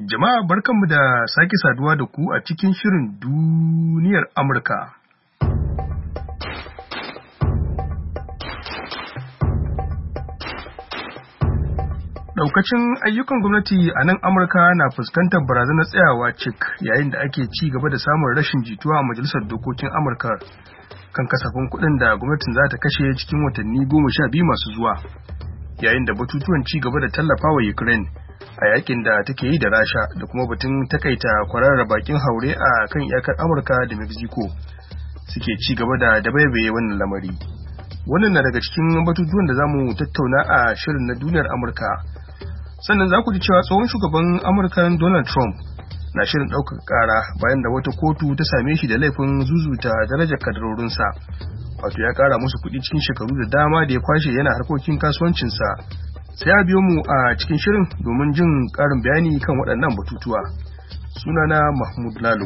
Jama'a barkanmu da sake saduwa da ku a cikin shirin duniyar Amurka. Ɗaukacin ayyukan gwamnati a nan Amurka na fuskantar barazanar tsayawa cik yayin da ake ci gaba da samun rashin jituwa a Majalisar Dokokin Amurka kan kasafin kuɗin da gwamnatin za ta kashe cikin watanni 12 masu zuwa, yayin da batutuwan ci gaba da tallafawa Ukraine a yakin da take yi da Rasha da kuma batun takaita kwararar bakin haure a kan iyakar Amurka da Mexico suke ci gaba da dabaibaye wannan lamari. Wannan na daga cikin batutuwan da zamu tattauna a shirin na duniyar Amurka. Sannan za ku ji cewa tsohon shugaban Amurka Donald Trump na shirin ɗaukar ƙara bayan da wata kotu ta same shi da laifin zuzuta darajar kadarorinsa. Wato ya ƙara musu kuɗi cikin shekaru da dama da ya kwashe yana harkokin kasuwancinsa. Sai a biyo mu a cikin shirin domin jin ƙarin bayani kan waɗannan batutuwa. Sunana Mahmud Lalo.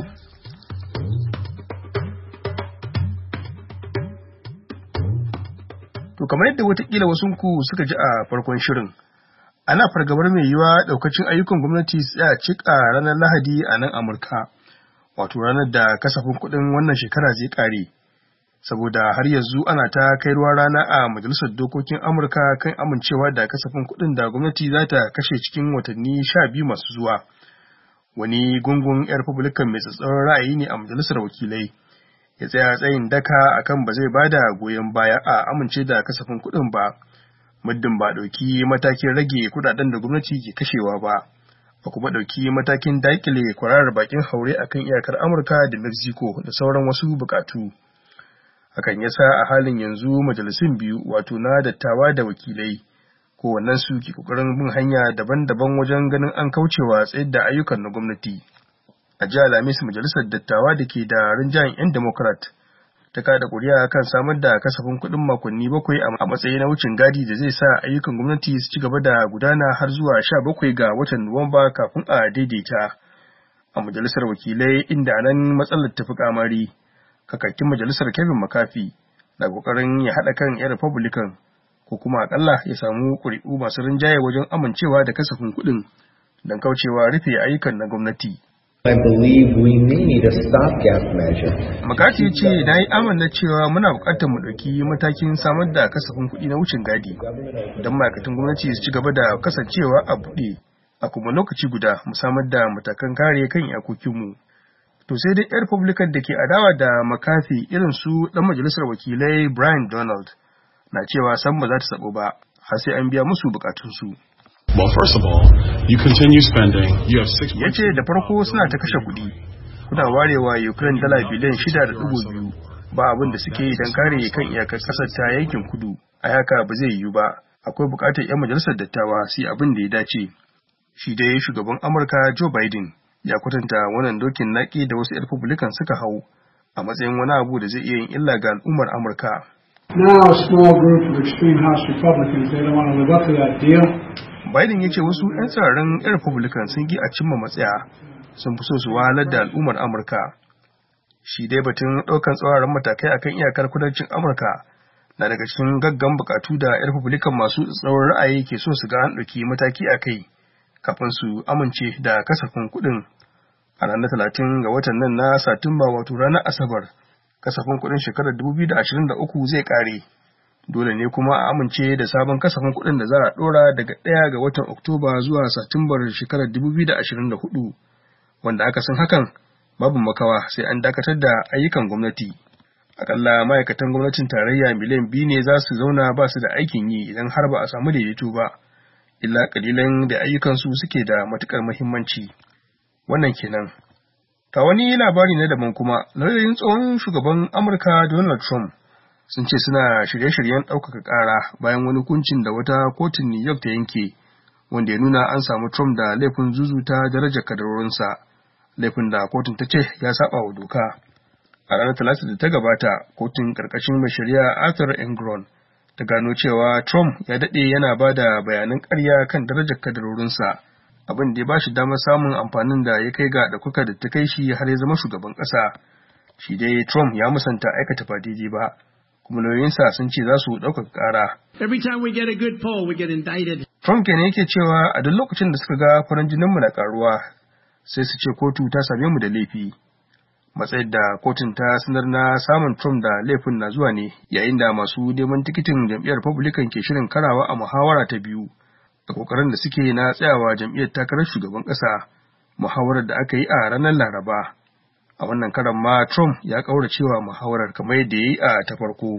To kamar yadda watakila wasunku suka ji a farkon shirin, ana fargabar mai yiwa ɗaukacin ayyukan gwamnati tsaya cik a ranar Lahadi a nan Amurka, wato ranar da kasafin kuɗin wannan shekara zai ƙare. Saboda har yanzu ana ta kai ruwa rana a Majalisar Dokokin Amurka kan amincewa da kasafin kuɗin da gwamnati za ta kashe cikin watanni 12 masu zuwa. Wani gungun 'yan Republican mai tsatsauran ra'ayi ne a Majalisar Wakilai ya tsaya tsayin daka akan ba zai bada goyon baya a amince da kasafin kuɗin ba, muddin ba ɗauki matakin rage kuɗaɗen da gwamnati ke kashewa ba, a kuma ɗauki matakin daƙile kwararar bakin haure akan iyakar Amurka da Mexico da sauran wasu buƙatu. Hakan ya sa a halin yanzu majalisun biyu wato na dattawa da wakilai kowannen su ke kokarin bin hanya daban-daban wajen ganin an kaucewa tsayar da ayyukan na gwamnati. A jiya Alhamis majalisar dattawa da ke da rinjayen 'yan Democrat ta kada kuri'a kan samar da kasafin kuɗin makonni 7 a matsayin na wucin gadi da zai sa ayyukan gwamnati su ci gaba da gudana har zuwa 17 ga watan Nuwamba kafin a daidaita. A majalisar wakilai inda nan matsalar tafi kamari, kakakin majalisar Kevin McCarthy na kokarin ya haɗa kan 'yan Republican ko kuma akalla ya samu ƙuri'u masu rinjaye wajen amincewa da kasafin kuɗin don kaucewa rufe ayyukan na gwamnati. I believe we need a stopgap measure. McCarthy ya ce na yi amanna cewa muna buƙatar mu ɗauki matakin samar da kasafin kuɗi na wucin gadi don ma'aikatan gwamnati su ci gaba da kasancewa a buɗe a kuma lokaci guda mu samar da matakan kare kan iyakokinmu. To sai dai 'yan Republican da ke adawa da McCarthy irin su ɗan majalisar wakilai Brian Donald na cewa san ba za ta sabo ba har sai an biya musu bukatunsu. Well, first of all, you continue spending. You have 6. Ya ce da farko suna ta kashe kuɗi. Kuna warewa Ukraine dala biliyan 6.2 ba abin da suke yi don kare kan iyakar ƙasar ta yankin kudu. A haka ba zai yiwu ba. Akwai buƙatar 'yan majalisar dattawa su yi abin da ya dace. Shi dai shugaban Amurka Joe Biden ya kwatanta wannan dokin naƙi da wasu 'yan Republican suka hau a matsayin wani abu da zai iya yin illa ga al'ummar Amurka. Now a small group of extreme House Republicans, they don't want to live up to that deal. Biden ya ce wasu 'yan tsirarin 'yan Republican sun ki a cimma matsaya, sun fi so su wahalar da al'ummar Amurka. Shi dai batun ɗaukar tsauraran matakai akan iyakar kudancin Amurka na daga cikin gaggan bukatu da 'yan Republican masu tsaurin ra'ayi ke so su ga an ɗauki mataki a kai kafin su amince da kasafin kuɗin. A ranar 30 ga watan nan na Satumba wato ranar Asabar, kasafin kuɗin shekarar 2023 zai ƙare. Dole ne kuma a amince da sabon kasafin kuɗin da za a ɗora daga 1 ga watan Oktoba zuwa Satumbar shekarar 2024, wanda aka san hakan babu makawa sai an dakatar da ayyukan gwamnati. Akalla ma'aikatan gwamnatin tarayya miliyan 2 ne za su zauna ba su da aikin yi idan har ba a samu daidaito ba, illa kalilan da ayyukansu suke da matukar muhimmanci. Wannan kenan. Ta wani labari na daban kuma, lauyoyin tsohon shugaban Amurka Donald Trump sun ce suna shirye-shiryen ɗaukaka ƙara bayan wani hukuncin da wata kotun New York ta yanke, wanda ya nuna an samu Trump da laifin zuzuta darajar kadarorinsa, laifin da kotun ta ce ya saba wa doka. A ranar Talata da ta gabata, kotun ƙarƙashin mai shari'a Arthur Engoron ta gano cewa Trump ya daɗe yana ba da bayanan ƙarya kan darajar kadarorinsa, abin da ya ba shi damar samun amfanin da ya kai ga ɗaukaka da ta kai shi har ya zama shugaban ƙasa. Shi dai Trump ya musanta aikata ba daidai ba, kuma lauyoyinsa sun ce za su ɗaukaka ƙara. Every time we get a good poll, we get indicted. Trump kenan yake cewa a duk lokacin da suka ga farin jininmu na ƙaruwa, sai su ce kotu ta same mu da laifi. Matsayin da kotun ta sanar na samun Trump da laifin na zuwa ne yayin da masu neman tikitin jam'iyyar Republican ke shirin karawa a muhawara ta biyu da kokarin da suke na tsayawa jam'iyyar takarar shugaban ƙasa, muhawarar da aka yi a ranar Laraba. A wannan karan ma Trump ya kauracewa muhawarar kamar yadda ya yi a ta farko.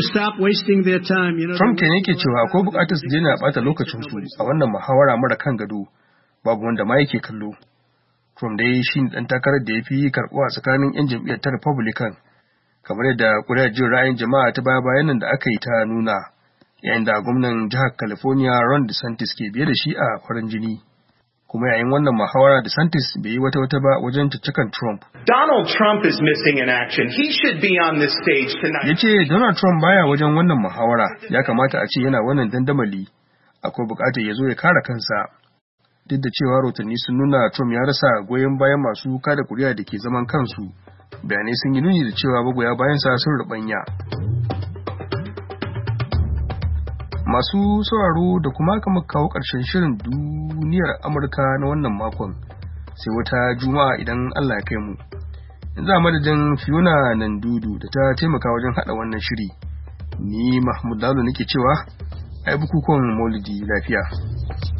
Trump ke yake cewa akwai bukatar su daina bata lokacinsu a wannan muhawara mara kan gado, babu wanda ma yake kallo. Trump dai shi ne ɗan takarar da ya fi karɓuwa tsakanin 'yan jam'iyyar ta Republican, kamar yadda ƙuri'ar jin ra'ayin jama'a ta baya-bayan nan da aka yi ta nuna, yayin da gwamnan jihar California Ron DeSantis ke biye da shi a farin jini. Kuma yayin wannan muhawara DeSantis bai yi wata ba wajen caccakan Trump. Donald Trump is missing in action. He should be on this stage tonight. Ya ce Donald Trump baya wajen wannan muhawara, ya kamata a ce yana wannan dandamali. Akwai buƙatar ya zo ya kare kansa. Duk da cewa rahotanni sun nuna Trump ya rasa goyon bayan masu kada kuri'a da ke zaman kansu, bayanai sun yi nuni da cewa magoya bayansa sun rubanya. Masu sauraro da kuma aka muka kawo ƙarshen shirin duniyar Amurka na wannan makon, sai wata Juma'a idan Allah ya kai mu. Yanzu a madadin Fiona Nandudu da ta taimaka wajen haɗa wannan shiri, ni Mahmud Lalo nake cewa ai bukukuwan Maulidi lafiya.